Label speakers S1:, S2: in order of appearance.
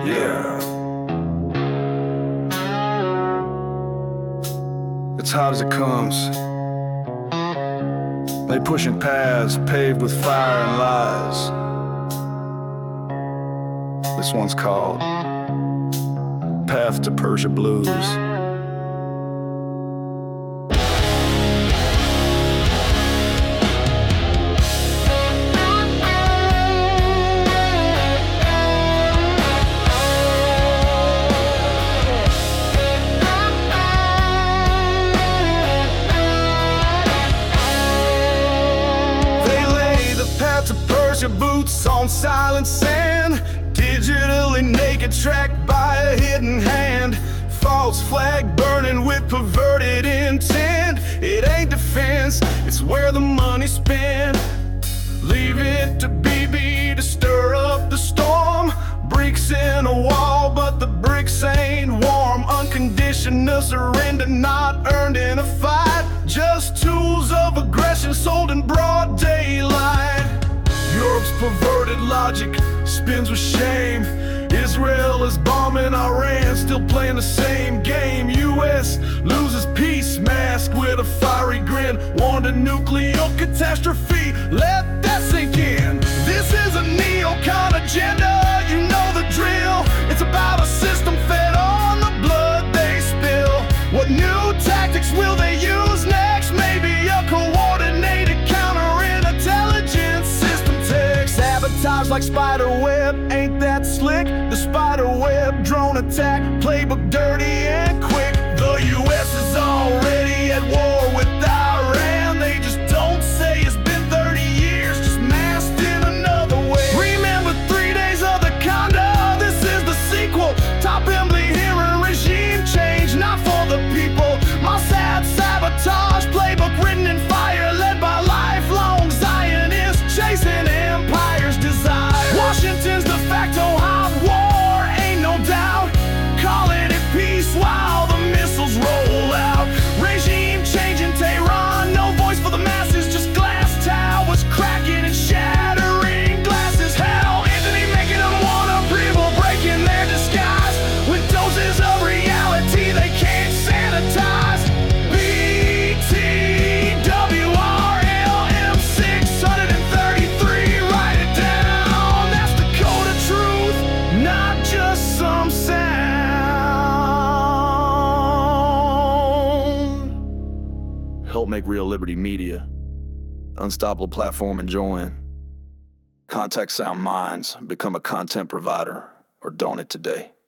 S1: Yeah. It's hot as it comes. They pushing paths paved with fire and lies. This one's called Path to Persia Blues.
S2: Your boots on silent sand, digitally naked, tracked by a hidden hand. False flag burning with perverted intent. It ain't defense, it's where the money's spent. Leave it to BB to stir up the storm. Bricks in a wall, but the bricks ain't warm. Unconditional surrender, not earned in a fight. Just tools of aggression sold in broad daylight. Europe's perverted logic spins with shame. Israel is bombing Iran, still playing the same game. US loses peace, masked with a fiery grin. Warned a nuclear catastrophe, let that sink in. This is a neocon agenda, you know the drill. It's about a system fed on the blood they spill. What new tactics will they use next? Maybe a coordinated counterintelligence system tech. Sabotage like spider web, ain't that slick? The spider web drone attack, playbook dirty and quick. The US is already at war with Iran. They just don't say it's been 30 years, just masked in another way. Remember 3 days of the condo, this is the sequel. Top Embley hearing regime change, not for the people. Mossad sabotage, playbook written in fire, led by lifelong Zionists, chasing empire's desire. Washington's de facto hot war, ain't no doubt. Calling it peace while the missiles roll out. Regime change in Tehran, no voice for the masses, just glass towers cracking and shattering glasses. Hell, Anthony making them wanna breathe, breaking their disguise with doses of reality they can't sanitize. BTWRLM 633, write it down. That's the code of truth, not just some sound.
S1: Help make Real Liberty Media unstoppable platform and join. Contact Sound Minds, become a content provider, or donate today.